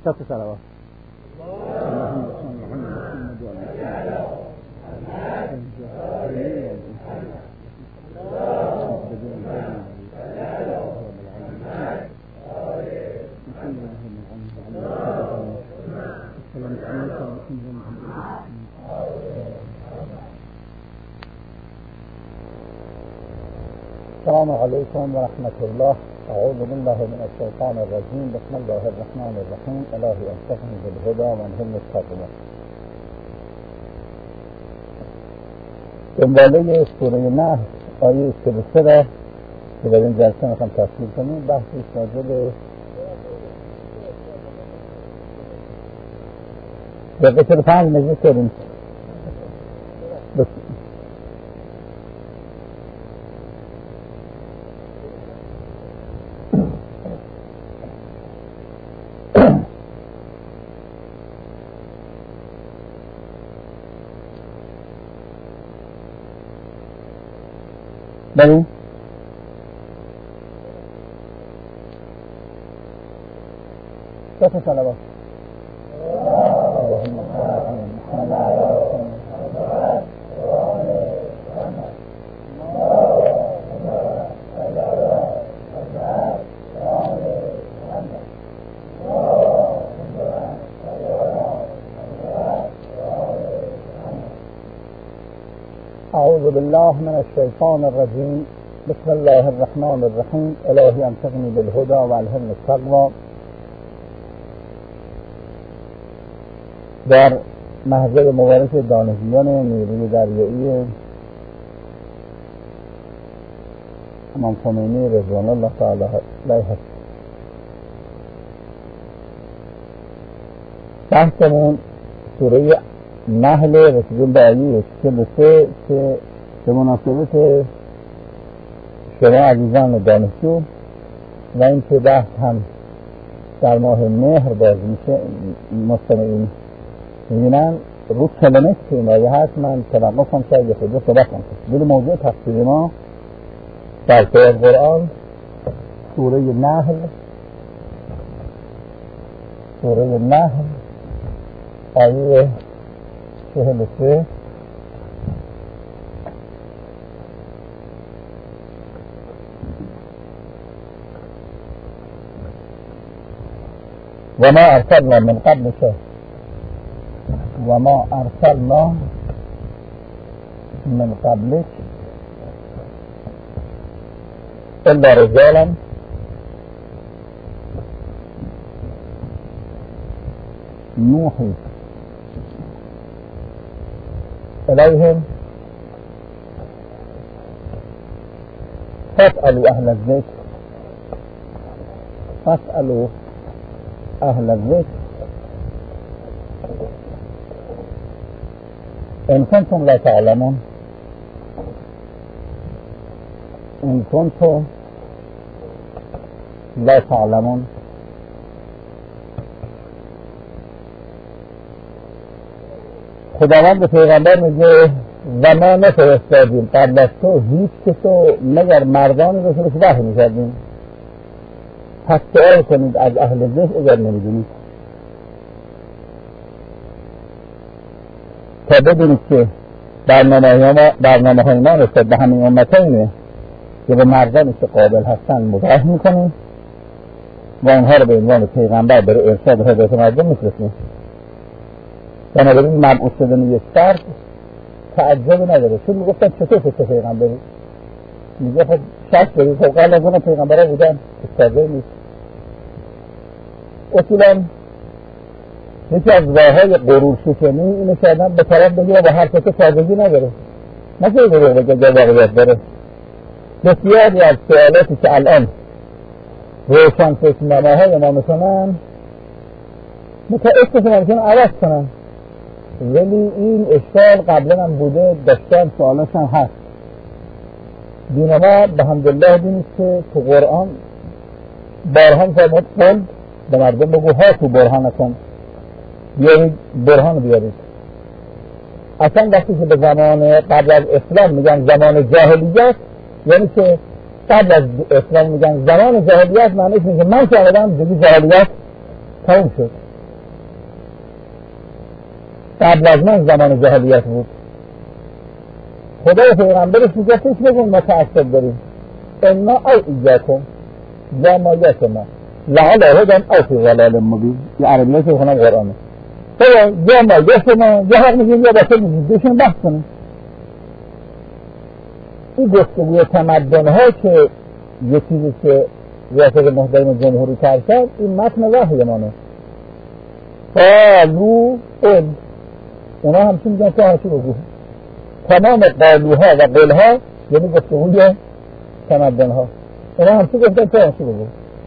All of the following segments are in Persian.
شب صلوات. السلام عليكم ورحمة الله. أعوذ بالله من الشيطان الرجيم. بسم الله الرحمن الرحيم. إلهي أنصحني بالهدى وألهمني التقوى. دنباله سوره نحل آیه 43 را که در این جلسه میخوام تفصیل کنیم. بحثی راجع به دقیقه 45 مجلس کردیم. بله شکر صلوات. أعوذ بالله من الشيطان الرجيم. بسم الله الرحمن الرحيم. إلهي أنصحني بالهدى وألهمني التقوى. در محضر مبارک دانشجویان نیروی دریایی امام خمینی رضوان الله تعالی علیه هست. بحثمون سوره نحل رسیدیم به آیه 43 که به مناسبت شما عزیزان دانشجو و این که بحث هم در ماه مهر باز میشه مستمعین میبینن رو کلمه که این آیه هست. من توقف کنم شاید یه خود صحبت کنم. بلی موضوع تفسیر ما در قرآن سوره نحل آیه 43 وما أرسلنا من قبلك إلا رجالا نوحي إليهم فاسألوا أهل الذكر إن كنتم لا تعلمون. خداوند پیغمبر میگه و ما نفرستادیم قبل از تو هیچ کسو مگر مردانی رو که وحی میکردیم. پس سؤال کنید از اهل ذکر اگر نمیدونید تا بدونید که برنامه های ما رسد به همین امتینه که به مردانی که قابل هستن مباح میکنیم و اونها رو به عنوان پیغمبر برای ارشاد هدایت مردم میفرستیم. بنابراین مبعوث شدن یک فرد تعجب نداره. چون میگفتن چطور تو پیغمبری؟ میگه خب شک دارید خب قبل از اون پیغمبرها بودن استاده نیست. اصولا یکی از راههای غرور شکنی اینه که آدم به طرف بگیره و حرف که سادگی نداره. نکه دروغ بگه جا واقعیت داره. بسیاری از سوالاتی که الان روشن فکرنامه‌های ما میکنن متاسفانه ممکنه عوض کنن، ولی این اشکال قبلا هم بوده، داشتن سوالاش هم هست. دین ما به حمدالله دینی که تو قرآن برهان فرمود قل به مردم بگو ها تو برهانتون بیارید برهان بیارید. اصلا وقتی که به زمان قبل از اسلام میگن زمان جاهلیت، یعنی که قبل از اسلام میگن زمان جاهلیت، معنیش اینه که من شاهدم دیگه جاهلیت تموم شد. قبل از من زمان جاهلیت بود. خدای پیغمبرش میگه فکر نکن ما تعصب داریم، انا او ایاکم یا ما یکما لعل هدن او فی ضلال مبین. یه عربیه که بخونم قرآنه تو یا ما یکما یا حق میگیم یا باطل میگیم، بهشون بحث کنیم. این گفتگوی تمدن ها که یه چیزی که ریاست محترم جمهوری کرد، این متن وحی مانه. قالو اون اونا همچین میگن که هاشی بگو. تمام قالوها و قلها یعنی گفتگوی تمدن ها، اونا همچین گفتن که هاشی بگو.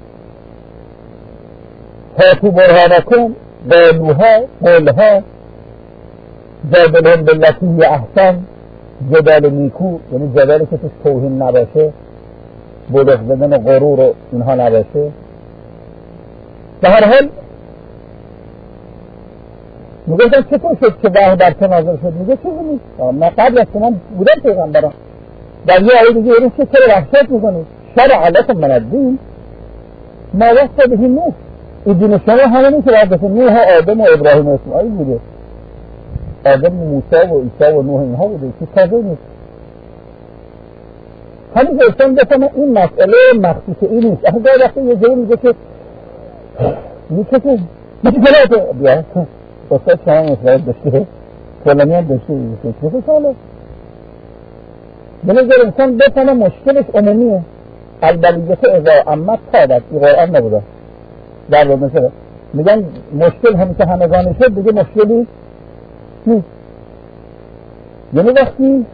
هاتو برهانکم قالوها قلها جادلهم باللتی احسن، جدال نیکو یعنی جدالی که توش توهین نباشه، بلغ زدن و غرور و اینها نباشه. به هر حال میگه چطور شد که وحی بر تو نازل شد؟ میگه چیزی نیست، من قبل از من بودم پیغمبرم. در یه آیه دیگه این که چرا وحشت میکنید؟ شرع لکم من الدین ما وصى به نوح. این دین شما همه نیست که وقت نوح آدم و ابراهیم و اسماعیل بوده، آدم و موسی و عیسی و نوح اینها بوده، که تازه نیست. همین گفتم بفهمم این مسئله مخصوص این نیست. اخی گاهی وقتی یه جایی میگه که مثل بیا استاد شما مصرف داشته فلانی هم داشته چه ساله بنظر انسان بفهمم مشکلش عمومیه. البلیت اذا عمت تابت، این قرآن نبوده در رو مثلا میگن مشکل همیشه همگانی شد دیگه مشکلی نیست. یعنی وقتی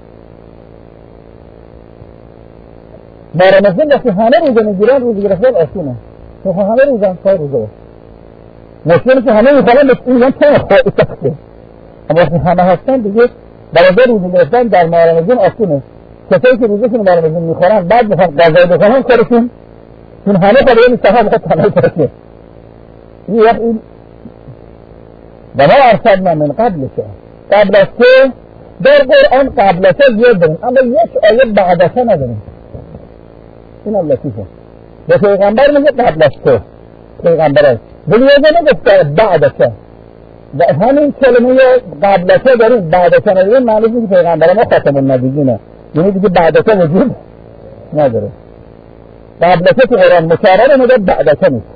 رمضان وقتی همه روزه میگیرن، روزه گرفتن آسونه، تو همه روزن تا روزه مشکلی که همه میخوانن بس این میگن تا خواهی سخته، اما وقتی همه هستن دیگه برای روزه گرفتن در رمضان آسونه. کسایی که روزه کنه رمضان میخورن بعد میخوان غذای بخورن کارشون چون همه قبله میستخواه بخواد تنهی کرده. این وقت این و ما ارسلنا من قبلک، قبل از که در قرآن قبل از زیاد داریم اما یک آیه بعد از نداریم. این هم لطیفه. به پیغمبر میگه قبل از تو پیغمبر است، ولی یه نگفت بعد از که. و همین کلمه قبل از داریم بعد از نداریم معنی میگه پیغمبر ما خاتم النبیینه، یعنی دیگه بعد از وجود نداره. قبل از تو قرآن مکرره میگه بعد از نیست.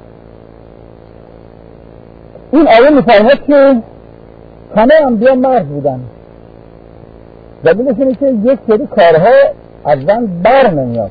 این آیه میفرماید که همه انبیا مرد بودن، دلیلش اینه که یک سری کارها از زن بر نمیاد.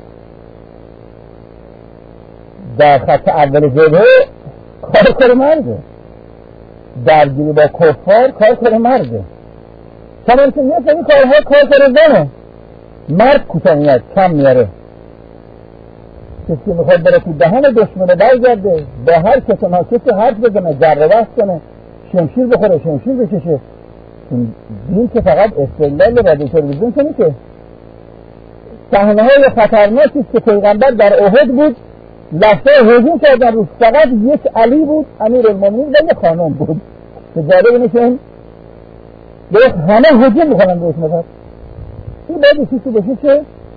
در خط اول جبهه کار مرده، درگیری با کفار کار مرده، چنان که یک سری کارها کار زنه، مرد کوتاه میاد کم میاره. کسی که میخواد بره تو دهن دشمنه برگرده، با هر کسی حرف بزنه، جر بحث کنه، شمشیر بخوره، شمشیر بکشه. دین که فقط استدلال رادیو تلویزیون که نیست. صحنه‌های خطرناکی است که پیغمبر در احد بود، لشکر هجوم کردن روش، فقط یک علی بود امیرالمومنین و یک خانم بود. که جالب اینه که این همه هجوم میکنن روش. مثلا این باید چیزی بشه که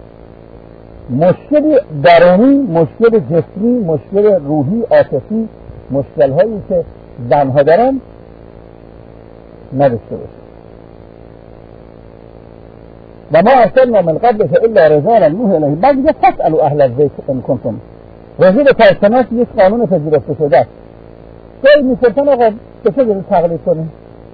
مشکل درونی، مشکل جسمی، مشکل روحی، عاطفی، مشکل هایی که زنها دارن نداشته باشه. و ما ارسلنا من قبلک الا رجالا نوحی الیهم. بعد دیگه فاسألوا اهل الذکر ان کنتم. راجع به کارشناس یک قانون پذیرفته شده است. گاهی میپرسن آقا به چه دارید تقلید کنید؟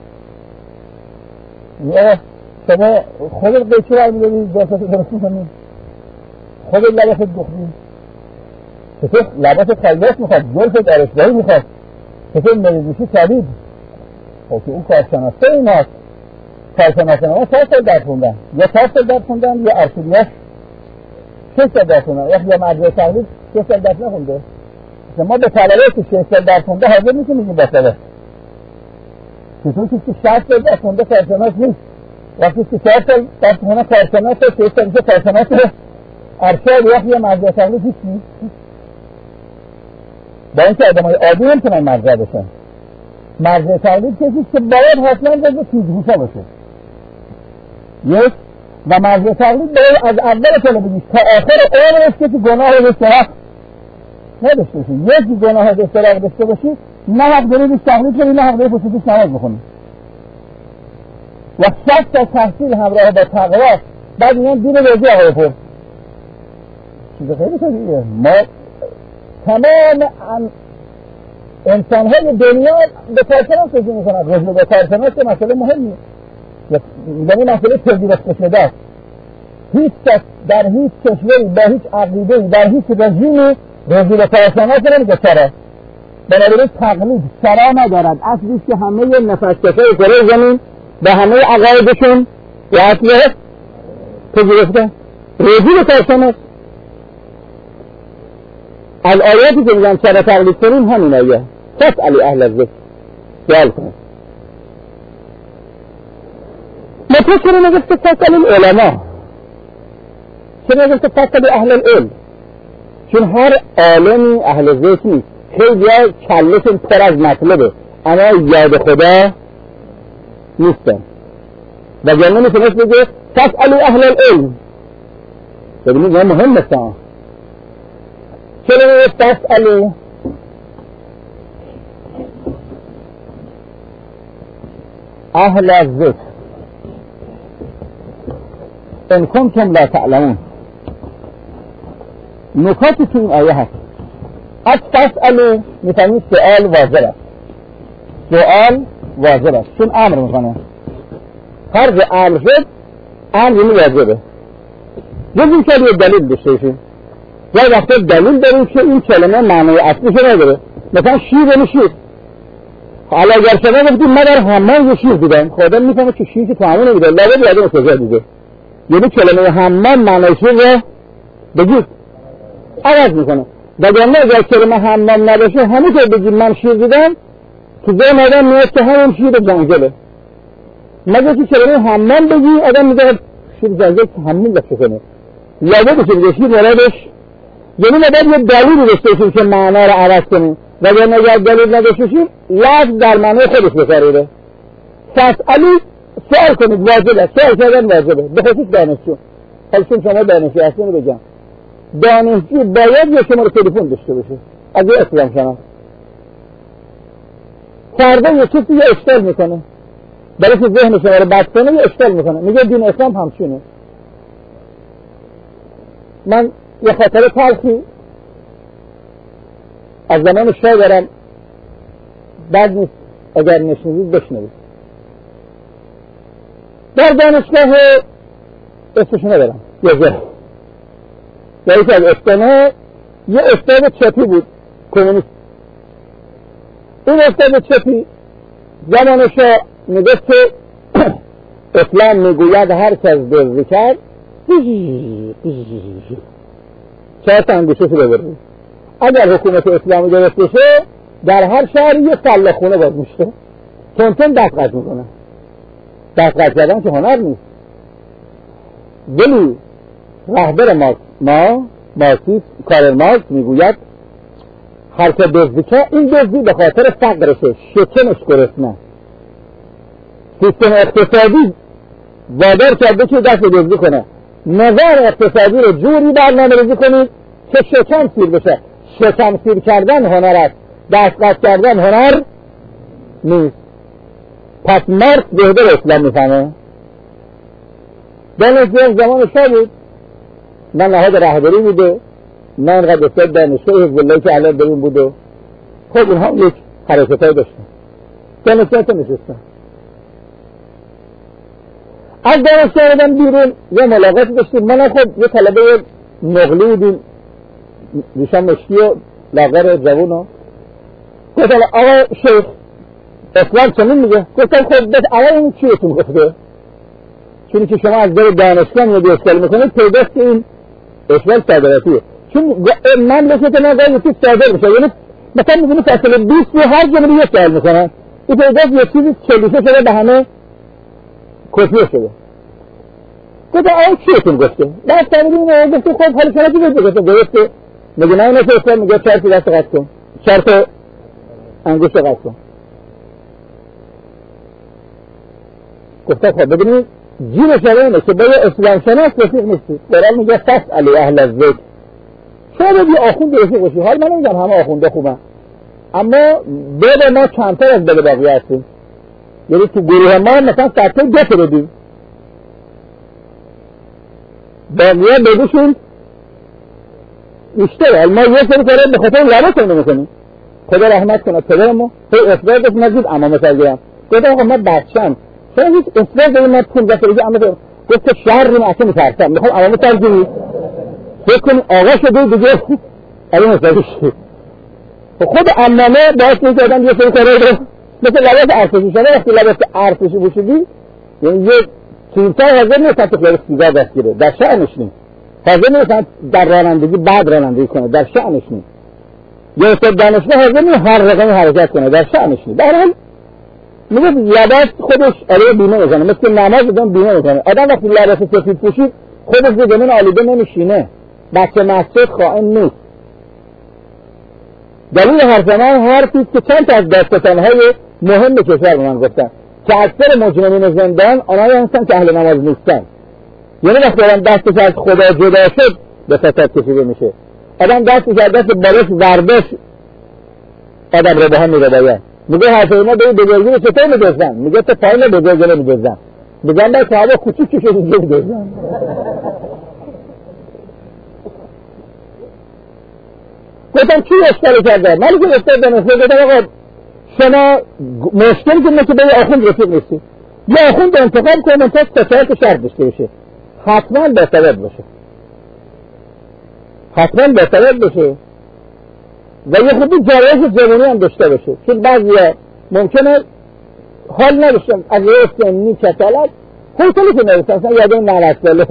یا شما خودت قیچی رو میدونید جلسات درست میکنید، خودت لباست دخمی، چطور لباست خیلیت میخواد، جلس درشگاهی میخواد، چطور مریضیشی شدید. خب که اون کارشناسه این هست. کارشناسه ما 4 سال درس خوندن، یا 4 سال درس خوندن یا ارشدیاش 6 سال درس خوندن، یا مدرسه تقلید 6 سال درس نخونده. ما به طلبه که 6 سال درس خونده حاضر نیستیم میگیم بساله. چطور کسی که 60 سال درس خونده کارشناس نیست، وقتی که 4 سال درس خونده کارشناس 6 سال میشه کارشناس ارشد یا مدرسه تقلید هیچ نیست. با اینکه آدمای عادی نمیتونن مرجع بشن. مرجع تقلید کسی که باید حتما جزو تیزهوشا باشه. یک و مرجع تقلید باید از اول طلبگیش تا آخر عمرش کسی گناه و اشتراک نداشته باشه. یک گناه و اشتراک داشته باشی نه حق داری بیش تقلید کنی، نه حق داری پشتیش نماز بخونی. و 100 تا تحصیل همراه با تقوا، بعد میگن دین روزی آقای پر. چیز خیلی طبیعیه. ما تمام انسان‌های دنیا به کارشناس رجوع میکنن. رجوع به کارشناس که مسئله مهمیه، یعنی مسئله تجدید شده است. هیچ کس در هیچ کشوری با هیچ عقیده‌ای در هیچ رژیمی رجوع به کارشناس نمیگه. چرا؟ بنابراین تقلید سرا ندارد. اصلیش که همه نفس‌کشای کره زمین به همه عقایدشون و اصله تجربه رجوع به کارشناس. الآیاتی که میگن چرا تقلید کنیم همین آیه. فاسألوا اهل الذکر، سوال کنید. مطلب چرا نگفته فاسألوا العلماء؟ چرا نگفته فاسألوا اهل العلم؟ چون هر عالمی اهل ذکر نیست. خیلی ها کلشون پر از مطلبه اما یاد خدا نیستن و جنه میتونست بگه فاسألوا اهل العلم. ببینید این مهم مثلا چرا فاسألوا اهل الذکر ان کنتم لا تعلمون. نکاتی تو این آیه هست. از فاسألوا میفهمید سؤال واجب است. سؤال واجب است چون امر میکنه. هر جا امر شد امر یعنی واجبه. جز که یه دلیل داشته باشیم. یا وقتی دلیل داریم که این کلمه معنی اصلیش نداره. مثلا شیر یعنی شیر. حالا اگر شما گفتید من در حمام یه شیر دیدم، خدا میفهمه که شیر که تو همون نمیده، لابد یادم کجا دیده. یعنی کلمه حمام معنی شیر رو بگید عوض میکنه. وگرنه اگر کلمه حمام نباشه همه که بگید من شیر دیدم تو ذهن آدم میاد که همون شیر جنگله. مگه که کلمه حمام بگی آدم میگه شیر جنگل که همون لفظ کنه. لابد که بگه شیر مرادش یعنی باید یه دلیلی داشته باشیم که معنا رو عوض کنیم. وگرنه اگر دلیل نداشته باشیم لفظ در معنای خودش بکاریده. فاسألوا سوال کنید واجبه. سوال کردن واجبه به خصوص دانشجو. حالا چون شما دانشجو هستین رو بگم دانشجو باید یه شماره تلفن داشته باشه از یه اسلام شما. فردا یه کسی یه اشتغال میکنه برای که ذهن شما رو بد کنه یه اشتغال میکنه میگه دین اسلام همچونه. من یه خاطر تلخی از زمان شاه دارم بد نیست اگر نشنیدید بشنوید. در دانشگاه اسمشو ندارم یه جا یکی از استانه یه استاد چپی بود کمونیست. این استاد چپی زمان شاه میگفت که اسلام میگوید هر کس دزدی کرد چهار تا انگوشش رو ببرید. اگر حکومت اسلامی درست بشه در هر شهر یه سله خونه باز میشه تونتون دست قد میکنه. دست قد کردن که هنر نیست. ولی رهبر مارکسیسم کارل مارکس میگوید هر که دزدی کرد این دزدی به خاطر فقرشه شکنش گرسنه. سیستم اقتصادی وادار کرده که دست دزدی کنه. نظر اقتصادی رو جوری برنامه‌ریزی کنید که شکم سیر بشه. شکم سیر کردن هنر است، دست قد کردن هنر نیست. پس مارکس بهتر اسلام میفهمه. دانشجو زمان شاه بود، نه نهاد رهبری بوده، نه انقدر استاد دانشگاه حزب الله که الان بریم بوده. خب اونها یک حرکتای داشتن. دانشجو نشستن. از دانشگاه آدم بیرون یه ملاقات داشتیم. من خب یه طلبه نقلی بودیم ریشم مشکی و لاغر جوون. گفتم آقا شیخ اسلام چنین میگه؟ گفتم خب بس آقا این چیه تو گفته؟ چونی که شما از در دانشگاه میگه اشکال میکنید پیداست که این اشکال صادراتیه. چون من لکت من قاید یکی صادر میشه. یعنی مثلا میگونی فاصله 20 رو هر جمعی یه سوال میکنن. این پیداست یه چیزی چلیشه شده به همه کتیه شده. گفتم آقا چیه تو گفته؟ بعد تنبیل گفته خب حالا شما چی گفته؟ گفته میگه نه اینه که اسلام میگه 4 تا دست قد کن 4 تا انگشت قد کن. گفته خب ببینید جیر شما اینه که باید اسلام شناس رفیق نیستی. برای میگه فاسألوا اهل الذکر. شما باید یه آخوند رفیق باشی. حال من نمیگم همه آخونده خوبن اما بده ما کمتر از بده باقی هستیم. یعنی تو گروه ما مثلا سطح 2 تا بدیم باقیه بدیشون بیشتره. ما یه سری کاره به خاطر لباس نمیکنیم. خدا رحمت کنه پدرمو هی اصرار داشت نزید امامه سرگیرم گفتم آقا من بچم چرا هیچ اصرار داریم من 15 سالگی امامه گفت شهر رو اصلا میترسم میخوام امامه سرگیری فکر کنی آقا شده دیگه الان اصلاحی شد. خود امامه باعث میشه آدم یه سری کاره رو مثل لباس ارتشی شده. وقتی لباس ارتشی بوشیدی یعنی یه چیزها حاضر نیستن تو خیلی سیگار دست گیره در شأنش نیست. حاضر نیستن در رانندگی بعد رانندگی کنه در شأنش نیست. یا استاد دانشگاه حاضر نیست هر رقمی حرکت کنه در شأنش نیست. در حال میگه لباس خودش علیه بیمه میکنه مثل نماز بدون بیمه میکنه. آدم وقتی لباس سفید پوشید خودش به زمین آلوده نمیشینه. بچه مسجد خائن نیست. دلیل حرف من حرفی که چند تا از داستان‌های مهم کشور به من گفتن که اکثر مجرمین زندان آنهایی هستن که اهل نماز نیستن. یعنی وقتی آدم دستش از خدا جدا شد به فساد کشیده میشه. آدم دستش از دست بالش ورداش آدم رو به هم میره. میگه حرف اینا به بزرگی رو چطور میدوزن؟ میگه تو پایین بزرگی رو میدوزن. میگن باید صحابه کوچیک که شد اینجا میدوزن. گفتم چی اشکالی کرده؟ من که استاد دانشگاه گفتم آقا شما مشکلی که مثل به آخوند رفیق نیستی یا آخوند انتخاب کنم تا سفارت شرط داشته باشه حتما باید باشه حتما باید باشه و یه خودی جرایش جوانی هم داشته باشه چون بعضی ممکنه حال نداشتم از یه سنی کسالت حوصله که نرسن اصلا یادم 90 ساله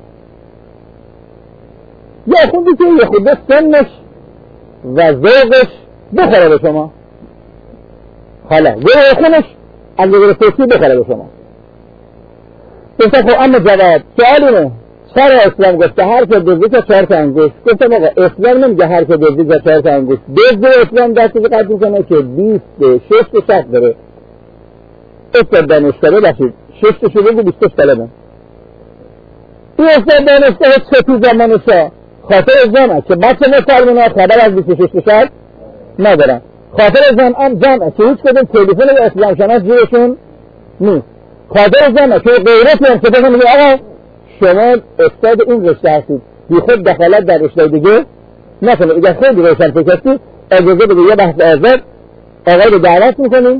یا آخوندی که یه خودی سنش و ذوقش بخوره به شما حالا ذوق خونش از نظر فکری بخوره به شما. گفتم خب اما جواب سوال اینه چرا اسلام گفته هر که دزدی تا 4 تا انگشت؟ گفتم آقا اسلام نمیگه هر که دزدی تا 4 تا انگشت. دزد اسلام دستی که قدر کنه که 20 6 تا 7 داره استاد دانشگاه باشید 6 تا شده که 20 سالمه این استاد دانشگاه چه تو زمانشا خاطر ازامه که بچه مسلمانه خبر از 26 تا 7 ندارن خاطر جمعه که هیچ کدوم تلفن اسلام شناس جیرشون نیست. خاطر جمعه که غیرتی هم که بگم میگه آقا شما استاد این رشته هستید بی خود دخالت در رشته دیگه نکنه. اگر خیلی روشن فکر هستی اجازه بده یه بحث آزاد آقای رو دعوت میکنیم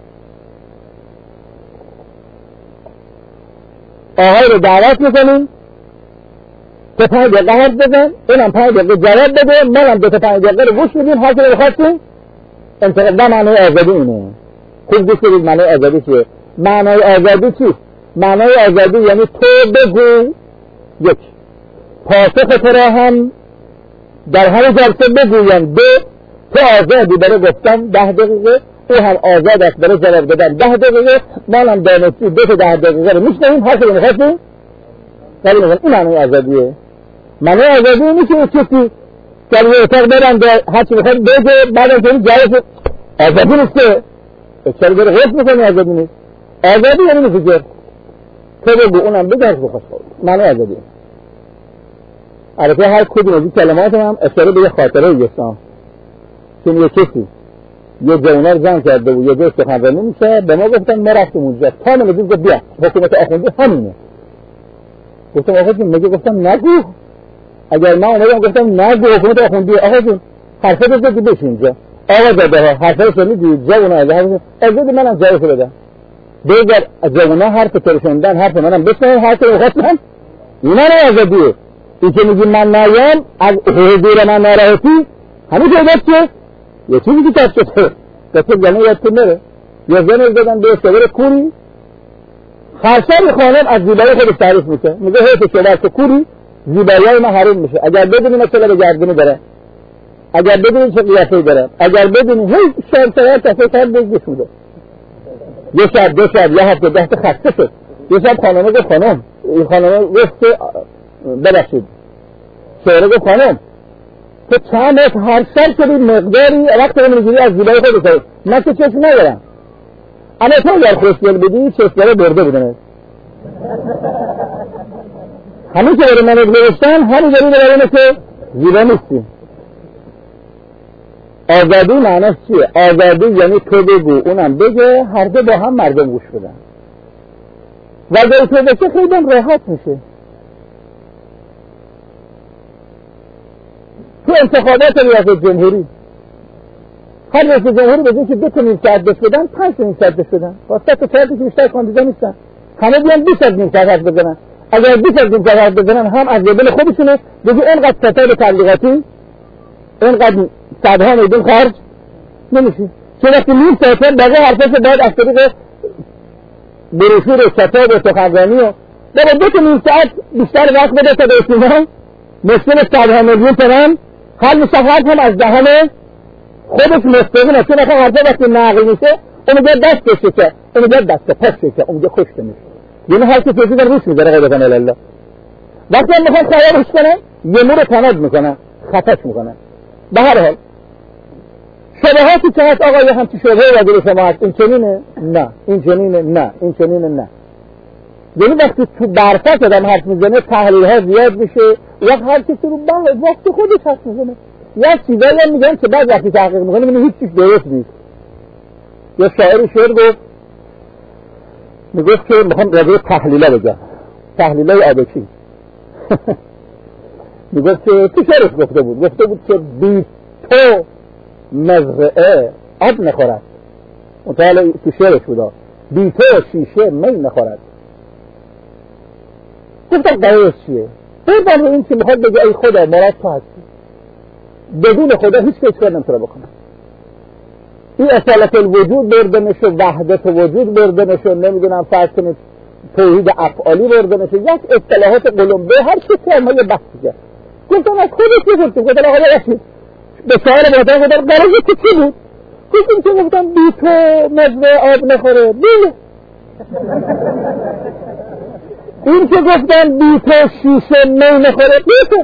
که 5 دقیقه حرف بزن اونم 5 دقیقه جواب بده منم 2 تا 5 دقیقه رو گوش میدیم هر که رو بخواستیم انتقال ده معنی آزادی اینه. خوب گوش بدید معنی آزادی چیه؟ معنی آزادی چیست؟ معنی آزادی یعنی تو بگو یک پاسخ تو را هم در هر جلسه بگویم تو آزادی برای گفتن 10 دقیقه او هم آزاد است برای جواب دادن 10 دقیقه منم دانشجو 2 تا 10 دقیقه رو میشنویم هر که میخواستیم ولی میگن این معنی آزادیه. معنی آزادی نیست که چیزی که یه اتاق برن هر چی بخواد بگه بعد از این جایش آزادی نیسته چرا داره غیب میکنی آزادی نیست. آزادی یعنی نفکر تو بگو اونم بگه هر بخواست معنی آزادی. البته هر کدوم از این کلمات هم اشاره به یه خاطره یستم چون یه کسی یه جوانه رو زن کرده و یه جای سخنرانی میشه به ما گفتن ما رفتیم اونجا تا نمیدیم گفت بیا حکومت آخوندی همینه. گفتم آقا جون مگه گفتم نگو اگر من اومدم گفتم نگو حکومت آخوندی آقا جون حرفت رو زدی بشین اینجا آقا زده ها حرفت رو میدید جوانه از منم جایش بدم بگر جوانه حرف ترشوندن حرف منم بشنم حرف رو خواستم اینا رو آزادیه. این که میگی من نایم از حضور من ناراحتی همین که چه یه چیزی که کشت شده کسی جنه یادتون نره یه زنه دادن به سوار کوری خرشار خانم از زیبایی خودش تعریف میشه میگه حیث شده است کوری زیبایی ما حروم میشه اگر بدونی مثلا به گردنی داره اگر بدونی چه قیافه‌ای داره اگر بدونی هیچ شرطه تفصیل کرد بگیش میده یه شب دو شب یه هفته 10 تا خسته شد یه شب خانمه گفت خانم این خانمه گفت ببخشید شعره گفت خانم تو چند هر سر شدی مقداری وقت رو میگیری از زیبایی خود بسید من که چشم ندارم اما تو اگر خوشگل بدی چشمه برده بودنه همین که برای من نوشتن همین جوری برای که زیبا نیستی آزادی معنیش چیه؟ آزادی یعنی تو بگو اونم بگه، هر دو با هم مردم گوش بدن و اگر تو بشه خیلی راحت میشه. تو انتخابات ریاست جمهوری هر رئیس جمهوری به جای که 2 تا نیم ساعت بش بدن 5 تا نیم ساعت بش بدن، واسه تا ساعتی که بیشتر کاندیدا نیستن، همه بیان 20 از نیم ساعت بزنن. اگر 20 از نیم ساعت بزنن هم از دل خودشونه بگی اینقدر ستاد تبلیغاتی اینقدر صدها میلیون خرج نمیشه. چون وقتی نیم ساعت بقیه حرفش باید از طریق بروشور و ستاد و سخنرانی و برای 2 تا نیم ساعت بیشتر وقت بده تا به اطمینان مشکل صدها میلیون تومان حل میشه. هم از دهن خودش مستقیمه، چون اصلا حرفه وقتی نقل میشه اون میگه دستش شکه، اون میگه دست پاش شکه، اون میگه خشک میشه. یعنی هر کسی چیزی در روش میذاره غیر کنه الله. وقتی هم میخوان خیالش کنن یه مور تناد میکنن، خطاش میکنن. به هر حال شبهاتی که هست آقا یه همچی شبهه وزیر شما هست، این چنینه؟ نه. این چنینه؟ نه. این چنینه؟ نه. یعنی وقتی تو برفت آدم حرف میزنه تحلیل ها زیاد میشه، وقت هر کسی رو وقتی خودش حرف میزنه یا چیزایی هم میگن که بعد وقتی تحقیق میکنه میگه هیچ چیز درست نیست. یا شاعری شعر گفت، میگفت که میخوام راجع تحلیلا بگم، تحلیلای آبکی. میگفت که تو شعرش گفته بود که بی تو مزرعه آب نخورد. مطالعه تو شعرش بود بی تو شیشه می نخورد. گفتم قرارش چیه؟ بردم این که میخواد بگه ای خدا مراد تو هستی، بدون خدا هیچ کس کار نمیتونه بکنه. این اصالت الوجود برده نشه، وحدت وجود برده نشه، نمیدونم فرض کنید توحید افعالی برده نشه، یک اصطلاحات قلمبه هر کسی هم یه بحثی کرد. گفتم از خودش گفتم، گفتم آقا رسید به شاعر بودن گفتم قرارش چی بود؟ گفتم بی تو مزرعه آب نخوره بیله. این که گفتن بی تو شیشه می نخوره بیته،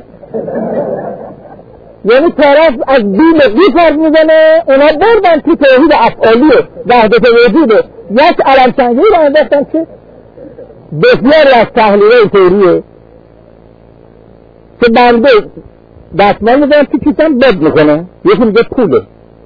یعنی طرف از بی فرض میزنه، اونا بردن تو توحید افعالی و وحدت وجوده یک علمچنگی رو انداختن که بسیاری از تحلیل تئوریه که بنده دستمال میزنم که کسان بد میکنه، یکی میگه پوله،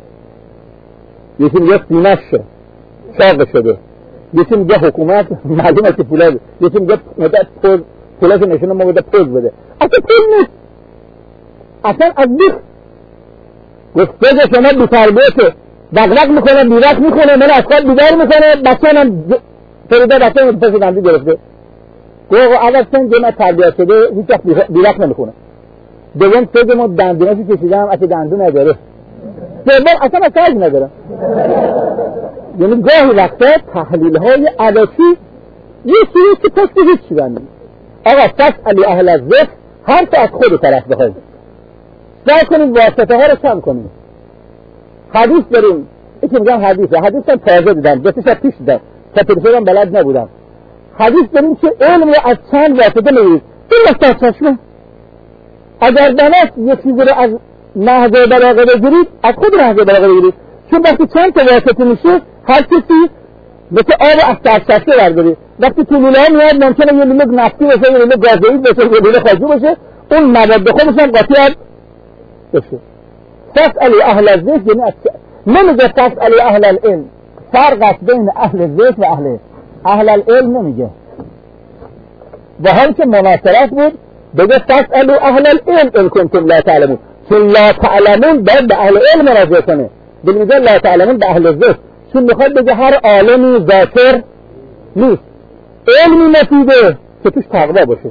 یکی میگه سینش شاق شده، یکی میگه حکومت معلومه که پوله، یکی میگه پوله که نشونه ما بوده پوز بده. اصلا پول نیست، اصلا از بیخ گفته شما بی تربیته، دقدق میکنه، بیرق میکنه، من از خواب بیدار میکنه، بچه هم فریده بچه هم پس دندی گرفته. گوه اول سن جمعه تربیت شده هیچ وقت بیرق نمیکنه. دوم سه ما دندوناشو کشیدم اصلا دندون نداره، سوم اصلا ساز نداره. یعنی گاهی وقتا تحلیل های علکی یه چیزی که پشت هیچ چی بندیم. آقا فاسألوا اهل الذکر، هر تا از خود طرف بخواید سعی کنید واسطه ها رو کم کنید. حدیث داریم، یکی میگم حدیث هم تازه دیدم، 2 شب پیش دیدم، تفسیرم بلد نبودم. حدیث داریم که علم رو از چند واسطه میگیرید. این واسطه چشمه، اگر بناست یه چیزی رو از نهج بلاغه بگیرید، از خود نهج بلاغه بگیرید، چون وقتی چند تا واسطه میشه هر کسی مثل آب از سرچشمه برداری. وقتی تو لوله ها میاد ممکنه یه لوله نفتی باشه، یه لوله گازوئید باشه، یه لوله خاکی باشه، اون مواد خودش هم قاطی بشه. فاسألوا اهل الذکر یعنی نمیگه فاسألوا اهل العلم، فرق است بین اهل الذکر و اهل العلم نمیگه. و هم که مناصرت بود بگه فاسألوا اهل العلم ان کنتم لا تعلمون، چون لا تعلمون باید به اهل علم مراجعه کنه، بمیگه لا تعلمون به اهل الذکر، چون میخواد بگه هر عالمی ذاکر نیست، علمی مفیده که توش تقوا باشه.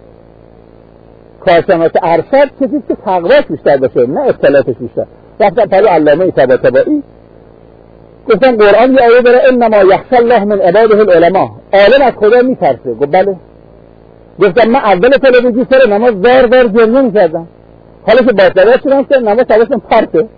کارشناس ارشد کسی که تقواش بیشتر باشه نه اطلاعاتش بیشتر. رفتم پلو علامه طباطبایی گفتم قرآن یه آیه داره انما یخشی الله من عباده العلماء، عالم از خدا میترسه. گفت بله. گفتم من اول تلویزیون سر نماز زار گریه میکردم، حالا که باطلاق شدم که نماز حواسم پرته.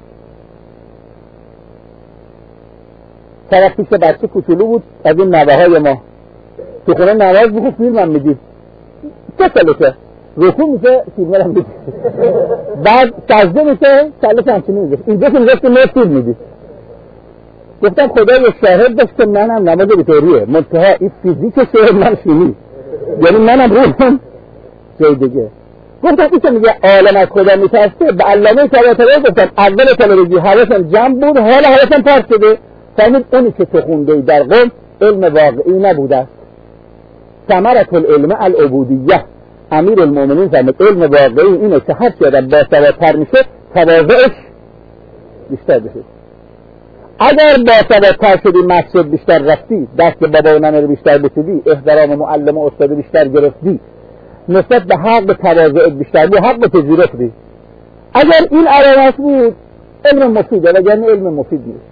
طرف پیش بچه کوچولو بود از این نوه های ما، تو خونه نماز بخون فیلم هم میدید، 3 سالشه رکوع میشه فیلم هم میدید، بعد سجده میشه سلش همچنین میگه، این دو که میگه که فیلم میدید. گفتم خدا یه شاهد داشت که منم نماز بیتوریه، منتها این فیزیک شهر من شیمی، یعنی منم روحم جای دیگه. گفتم این که میگه عالم از خدا میترسه، به علامه طباطبایی گفتم اول تلویزی حواسم جمع بود، حالا حواسم پرت شده، فهمید اونی که تو خونده در قم علم واقعی نبوده. ثمرة العلم العبودیه. امیر المؤمنین فرمود علم واقعی اینه که هر چی آدم باثبات‌تر میشه تواضعش بیشتر بشه. اگر باثبات‌تر شدی مسجد بیشتر رفتی، دست بابا و ننه رو بیشتر بسیدی، احترام معلم و استاد بیشتر گرفتی، نسبت به حق تواضعت بیشتر بود، حق پذیرفتی. اگر این علامت بود علم مفیده، وگرنه علم مفید نیست.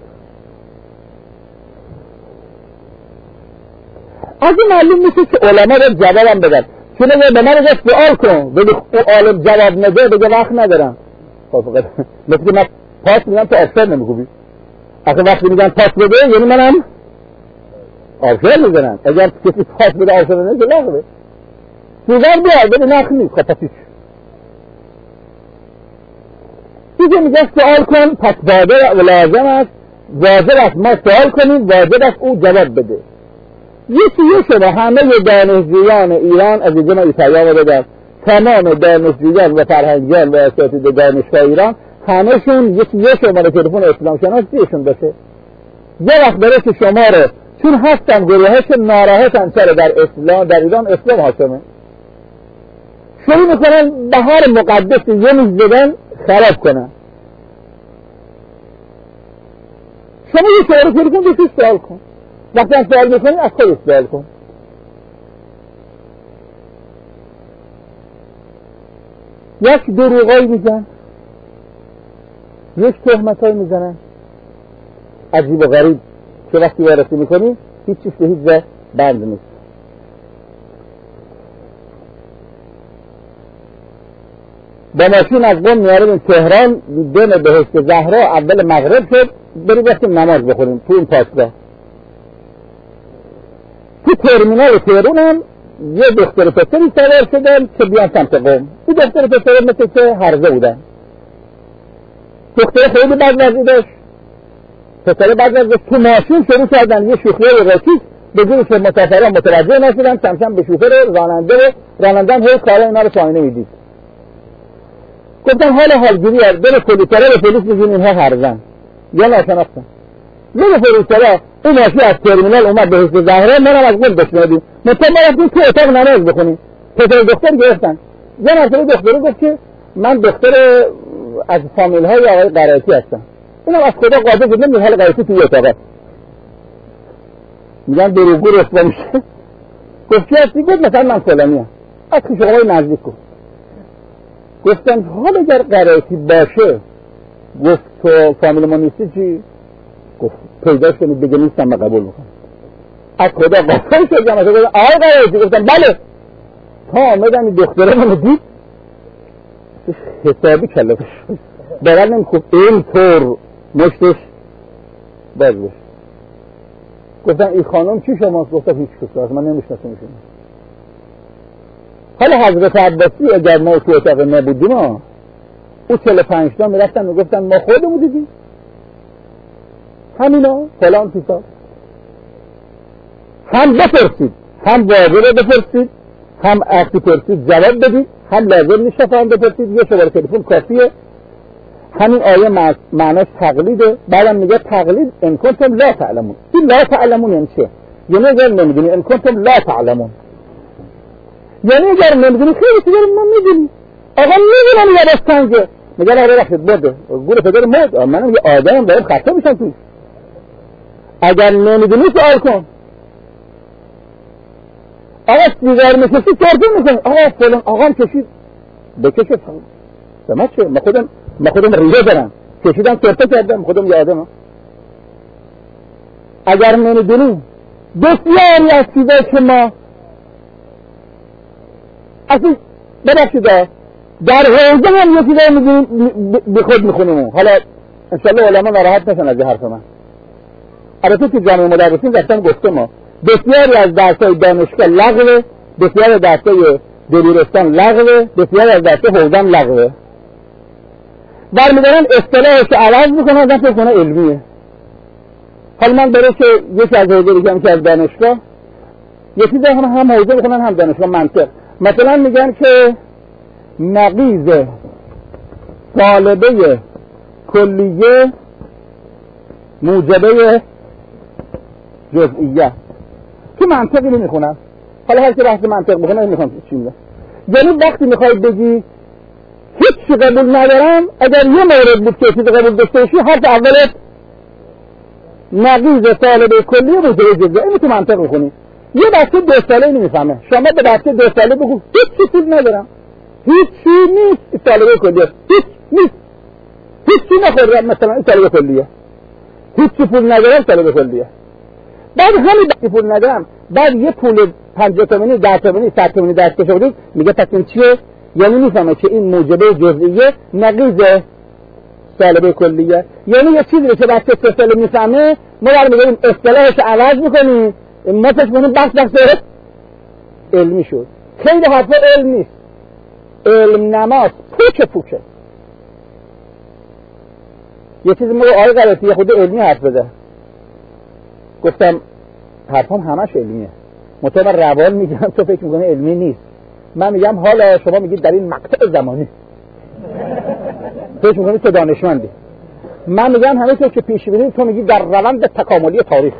از این معلوم میشه که علما رو جوابم بدن. چون اگر به من رو سوال کن ولی اون عالم جواب نده بگه وقت ندارم. خب فقط مثل من پاس میدم تو آفشار نمیگویی. اگه وقتی میگن پاس بده یعنی منم آفشار میزنم. اگر کسی پاس بده آفشار نده لغوه. سوزن بیار بده نخ نیست. خب پس هیچ. دیگه میگه سوال کن پس واجب و لازم است. واجب است ما سوال کنیم، واجب است او جواب بده. یکی شده همه دانشجویان ایران از جمع پیام بدن، تمام دانشجویان و فرهنگیان و اساتید دانشگاه ایران همهشون یکی شماره تلفن اسلام شناسیشون باشه. یه وقت داره که شما رو چون هستن گروهشون ناراحتن چرا در اسلام در ایران اسلام حاکمه، شروع میکنن بهار مقدس یه میز بدن خراب کنن. شما یه شماره تلفن بهش سوال کن، وقتی هم سوال میکنی از خودت سوال کن. یک دروغایی میگن، یک تهمتایی میزنن عجیب و غریب که وقتی وارسی میکنی هیچ چیز به هیچ جا بند نیست. با ماشین از قم میاریم تهران، دم بهشت زهرا اول مغرب شد، بریم رفتیم نماز بخوریم تو این پاسگاه. تو ترمینال تهران هم یه دختر پسری سوار شدن که بیان سمت قم. این دختر پسر مثل که هرزه بودن. دختر خیلی بدوضعی داشت، پسر بدوضعی داشت. تو ماشین شروع کردن یه شوخی رکیک به جوری که مسافران متوجه نشدن، کم کم به شوفر راننده هی کارا اینا رو پایینه میدید. گفتن حالگیری بره پلیس‌ها به پلیس میگین اینها هرزن یا ناشناختن. بره پلیس‌ها اون ماشین از ترمینال اومد بهشت زهرا، منم از قم بشنیدیم. مثلا ما رفتیم تو اتاق نماز بخونیم. پسر دختر گرفتن. یه نفر دختر گفت که من دختر از فامیل های آقای قرائتی هستم. اینم از خدا قاضی بود نمیدونم حال قرائتی توی اتاقه. میگن دروغگو رسوا میشه. گفت کی هستی؟ گفت مثلا من فلانیم. از خوش آقای نزدیک کن. گفتم حال اگر قرائتی باشه، گفت تو فامیل ما نیستی چی؟ گفت پیداش کنید بگه نیستم من قبول میکنم. از خدا قاضی شدم از آقای قرائتی. گفتم بله. تا آمدم این دختره منو دید حسابی کلفش برای نمیخوب این طور مشتش باز بشه. گفتم این خانم چی شماست؟ گفتم هیچ کسی هست من نمیشناسمشون. حالا حضرت عباسی اگر ما تو اتاق نبودیم او 45 تا میرفتن میگفتن ما خودمون دیدیم همینا فلان پیسا. هم بپرسید، هم واجبه بپرسید، هم اختی پرسید جواب بدید، هم لازم نیست شفاهم بپرسید. یه شماره تلفن کافیه. همین آیه معناش تقلیده. بعدم میگه تقلید ان کنتم لا تعلمون. این لا تعلمون یعنی چه؟ یعنی اگر نمیدونی ان کنتم لا تعلمون، یعنی اگر نمیدونی خیلی چیزا ما میدونی. آقا میدونم یه دستنگه میگه آقا رفتید برده گور پدر مرد، منم یه آدمم دارم خسته میشم توش. اگر نمیدونی سوال کن. آقا سیگار میکشید چرته میکنی؟ آقا فلان آقام کشید بکشه سمت چه؟ ما خودم ریزه دارم کشیدم چرته کردم خودم یادم. اگر نمیدونی بسیاری از چیزایی که ما اصلا ببخشید در حوزه هم یه چیزایی میدونیم به خود میخونیم. حالا انشالله علما ناراحت نشن از حرف من. البته که جامعه مدرسین رفتن گفته ما بسیاری از درس‌های دانشگاه لغوه، بسیاری از درس‌های دبیرستان لغوه، بسیاری از درس‌های حوزه لغوه. برمی‌دارن اصطلاحش عوض میکنن از اون خونه علمیه. حالا من برای که یکی از حوزه بگم که از دانشگاه یکی هم حوزه بخونن هم دانشگاه منطق. مثلا میگن که نقیض طالبه کلیه موجبه جزئیه. که منطقی نمیخونم، حالا هر که بحث منطق بخونه نمیخوام چی میگه. یعنی وقتی میخوای بگی هیچ چی قبول ندارم، اگر یه مورد بود که چیز قبول داشته باشی، حرف اولت نقیض طالبه کلیه موجبه جزئیه. اینو تو منطق بخونی. یه بچه 2 ساله نمیفهمه، شما به بچه 2 ساله بگو هیچ چیز ندارم، هیچ چی نیست طالبه کلیه، هیچ نیست، هیچ چی نخوردم مثلا این طالبه کلیه، هیچ چی پول ندارم طالبه کلیه. بعد همین وقتی پول ندارم، بعد یه پول 50 تومانی 10 تومانی 100 تومانی دست کشیدید، میگه پس این چیه؟ یعنی میفهمه که این موجبه جزئیه نقیض طالبه کلیه. یعنی یه چیزی که بچه 3 ساله میفهمه، ما برمیگردیم اصطلاحش عوض میکنیم، ما فکر میکنیم بحث علمی شد. خیلی حرفا علم نیست، علم نماست، پوچه. یه چیزی موقع آقای غلطی یه خود علمی حرف بده، گفتم حرفام همش علمیه، مطمئن روان میگم تو فکر میکنه علمی نیست. من میگم حالا شما میگید در این مقطع زمانی فکر میکنید تو دانشمندی. من میگم همه طور که پیش بینید تو میگی در روند تکاملی تاریخ.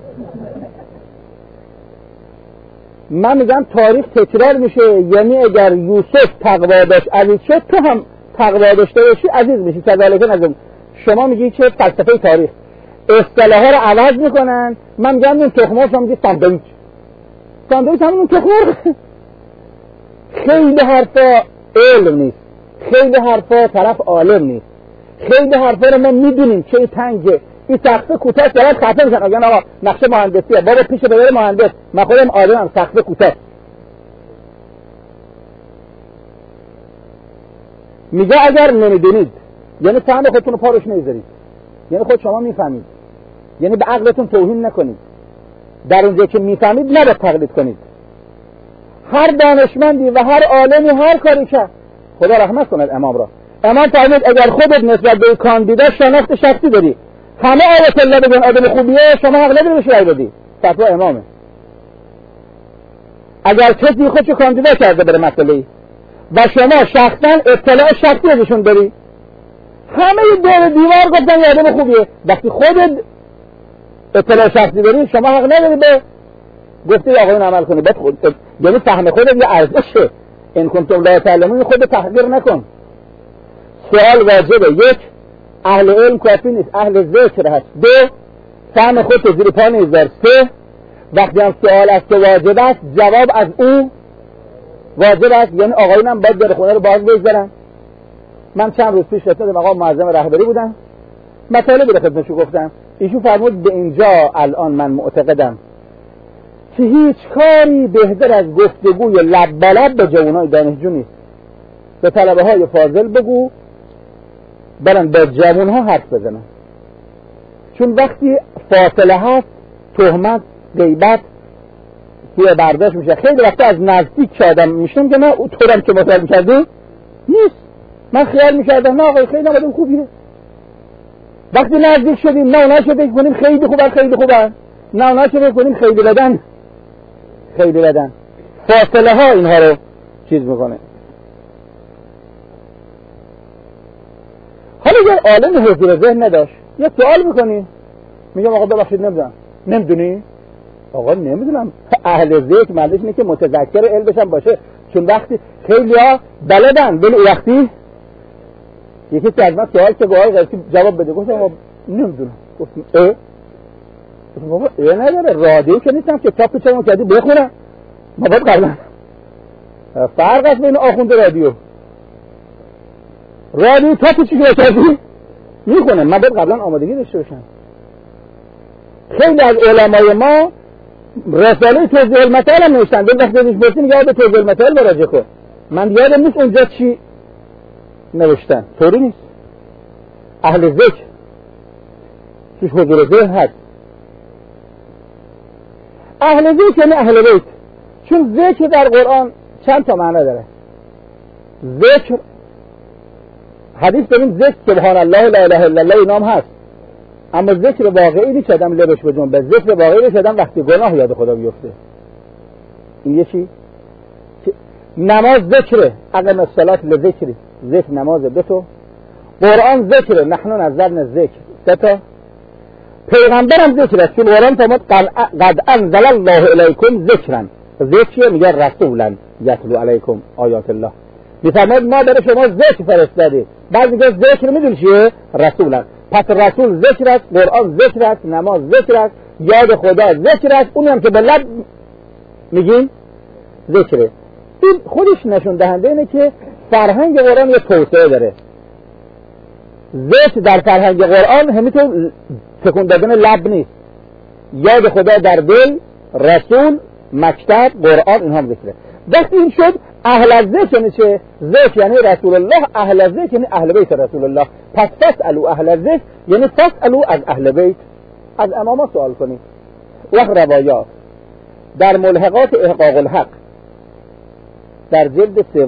من میگم تاریخ تکرار میشه، یعنی اگر یوسف تقوا داشت عزیز شد، تو هم تقوا داشته باشی عزیز میشی. کذالک نظم. شما میگی چه فلسفه تاریخ، اصطلاحا رو عوض میکنن. من میگم این تخم‌مرغ، شما میگی ساندویچ همون تخم‌مرغ. خیلی حرفا علم نیست، خیلی حرفا طرف عالم نیست، خیلی حرفا رو ما میدونیم که این تنگه، این سقف کوتاه دارن خفه میشن. میگن آقا نقشه مهندسیه، بابا پیش ببره مهندس، من خودم عالمم، سقف کوتاه. میگه اگر نمیدونید یعنی فهم خودتون رو پاروش نمیذارید، یعنی خود شما میفهمید، یعنی به عقلتون توهین نکنید، در اونجا که میفهمید نباید تقلید کنید. هر دانشمندی و هر عالمی هر کاری کرد، خدا رحمت کند امام را، امام فرمود اگر خودت نسبت به کاندیدا شناخت شخصی داری، همه آیت الله بگن آدم خوبیه، شما حق نداری بهش رای بدی. فتوا امامه. اگر کسی خودشو کاندیدا کرده بره مسئله‌ای و شما شخصا اطلاع شخصی ازشون داری، همه دور دیوار گفتن یه آدم خوبیه، وقتی خودت اطلاع شخصی داری شما حق نداری به گفته آقایون عمل کنی. یعنی فهم خودت یه ارزشه. این کنتم لا تعلمون، خودت تحقیر نکن. سوال واجبه. 1 اهل علم کافی نیست، اهل ذکر هست. 2 فهم خودت زیر پا نمیذار. 3 وقتی هم سوال از تو واجب است، جواب از او واجب است. یعنی آقایون هم باید در خونه رو باز بگذارن. من چند روز پیش رسیدم آقا معظم رهبری بودم، مطالبی رو خدمتشون گفتم. ایشون فرمود به اینجا الان من معتقدم که هیچ کاری بهتر از گفتگوی لب به لب به جوانای دانشجو نیست. به طلبه های فاضل بگو برن به جوان ها حرف بزنن، چون وقتی فاصله هست تهمت غیبت توی برداشت میشه. خیلی وقتا از نزدیک که آدم میشنم که نه او طورم که مطالب میکرده نیست، من خیال میکردم نه آقای خیلی نمادم خوبیه. وقتی نزدیک شدیم نه اونا شده کنیم خیلی خوبن، نه اونا شده کنیم خیلی بدن. فاصله ها اینها رو چیز میکنه. حالا اگر عالم حضور ذهن نداشت یه سوال میکنی، میگم آقا ببخشید نمیدونی؟ آقا نمیدونم. اهل ذکر معنیش اینه که متذکر علمش هم باشه، چون وقتی خیلی ها بلدن ولی وقتی یکی از من سوال که گوهای غیرتی جواب بده، گفتم آقا نمیدونم. گفتم بابا نداره، رادیو که نیستم که چاپ چمون کردی بخونم. ما باید قبلا فرق است بین آخوند رادیو چاپ چی که کردی میخونم، من باید قبلا آمادگی داشته باشم. خیلی از علمای ما رساله توضیح المسائل هم نوشتن، ولی وقتی ازش پرسیدم میگه به توضیح المسائل مراجعه کن. من یادم نیست اونجا چی نوشتن. طوری نیست. اهل ذکر توش حضور ذهن هست. اهل ذکر یعنی اهل بیت، چون ذکر در قرآن چند تا معنی داره. ذکر حدیث داریم ذکر سبحان الله لا اله الا الله اینام هست، اما ذکر واقعی نیست آدم لبش بجنبه. ذکر واقعی نیست آدم وقتی گناه یاد خدا بیفته. این یه چی؟ نماز ذکره، اقم الصلاة لذکری، ذکر نماز به تو. قرآن ذکره، نحن نزلنا ذکر 3 تا. پیغمبرم ذکره، چون قرآن فرمود قد انزل الله الیکم ذکرا. ذکر میگه رسولا یتلو علیکم آیات الله. میفرماید ما برای شما ذکر فرستادیم. بعد میگه ذکر میدونی چیه؟ رسولا. پس رسول ذکر است، قرآن ذکر است، نماز ذکر است، یاد خدا ذکر است، اونی هم که به لب میگیم ذکره. این خودش نشون دهنده اینه که فرهنگ قرآن یه توسعه داره. ذکر در فرهنگ قرآن همینطور تکون دادن لب نیست، یاد خدا در دل، رسول، مکتب، قرآن، اینها هم ذکره. وقتی این شد اهل ذکر یعنی چه؟ ذکر یعنی رسول الله، اهل ذکر یعنی اهل بیت رسول الله. پس فاسألوا اهل ذکر یعنی فاسألوا از اهل بیت، از اماما سوال کنید. وقت روایات در ملحقات احقاق الحق در جلد 3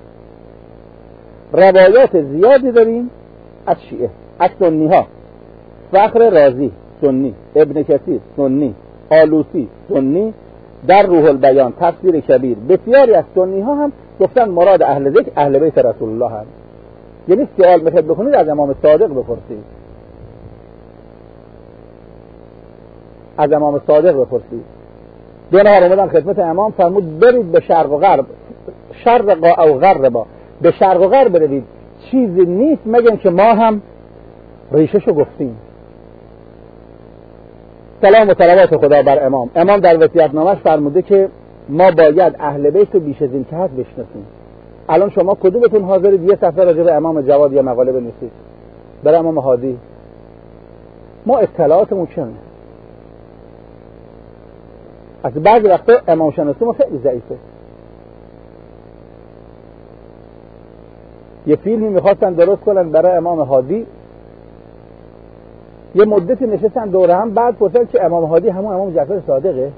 روایات زیادی داریم از شیعه، از سنی ها. فخر رازی سنی، ابن کثیر سنی، آلوسی سنی، در روح البیان تفسیر کبیر، بسیاری از سنی ها هم گفتن مراد اهل ذکر اهل بیت رسول الله هم. یعنی سوال میخواید بکنید از امام صادق بپرسید، از امام صادق بپرسید. دو نفر اومدن خدمت امام، فرمود برید به شرق و غرب، شرق او غربا، به شرق و غرب بروید، چیزی نیست مگر که ما هم ریشه‌شو گفتیم. سلام و صلوات خدا بر امام. امام در وصیت‌نامه‌اش فرموده که ما باید اهل بیت رو بیش از این که هست بشناسیم. الان شما کدومتون حاضرید یه صفحه راجع به امام جواد یا مقاله بنویسید؟ برای امام هادی ما اطلاعاتمون چنه؟ از بعضی وقتا امام شناسی ما خیلی ضعیفه. یه فیلمی میخواستن درست کنن برای امام هادی، یه مدتی نشستن دوره هم، بعد پرسیدن که امام هادی همون امام جعفر صادقه؟